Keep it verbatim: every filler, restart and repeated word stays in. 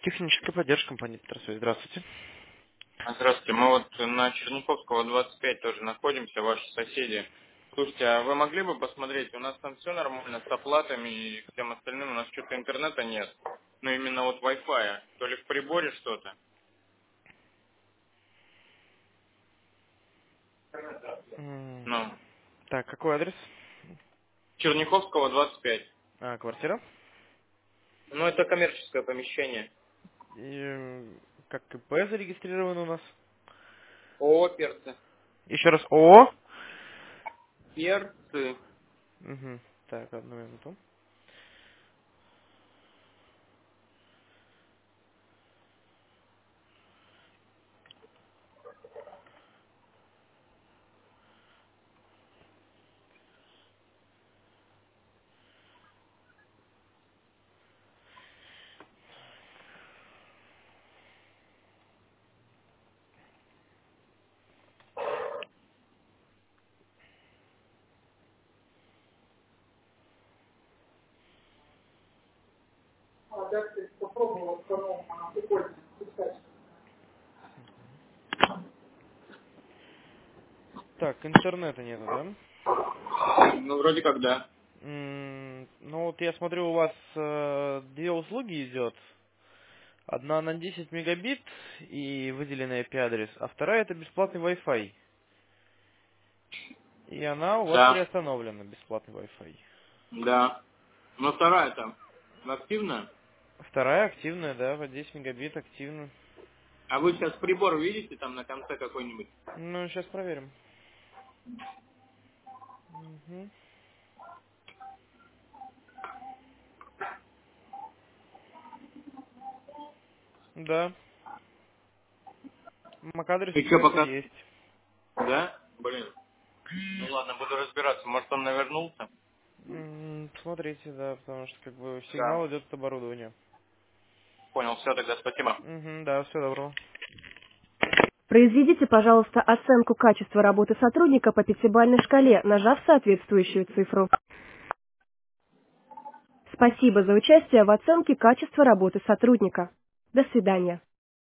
Техническая поддержка компании Петросвязь. Здравствуйте. Здравствуйте, мы вот на Черниковского двадцать пять тоже находимся, ваши соседи. Слушайте, а вы могли бы посмотреть, у нас там все нормально с оплатами и всем остальным, у нас что-то интернета нет. Ну именно вот Wi-Fi, то ли в приборе что-то. М, Ну, Так, какой адрес? Черниковского двадцать пять. А, квартира? Ну это коммерческое помещение. И, м, как ИП зарегистрирован у нас? ООО «Перцы». Еще раз ООО? Перцы. Угу. Так, одну минуту. Так, интернета нету, да? Ну вроде как да. М, Ну вот я смотрю, у вас э, две услуги идет. Одна на десять мегабит и выделенный I P-адрес, а вторая это бесплатный Wi-Fi. И она у вас Да, приостановлена, бесплатный Wi-Fi. да. Но вторая там активная. Вторая активная, да, по десять мегабит активна. А вы сейчас прибор видите там на конце какой-нибудь? Ну, сейчас проверим. Мгм. Да, MAC-адрес И у что проекта пока? есть. Да? Блин. Ну ладно, буду разбираться. Может, он навернулся? М, Смотрите, да, потому что как бы Да. сигнал идет от оборудования. Понял, все, тогда спасибо. Угу, да, все добро. Произведите, пожалуйста, оценку качества работы сотрудника по пятибалльной шкале, нажав соответствующую цифру. Спасибо за участие в оценке качества работы сотрудника. До свидания.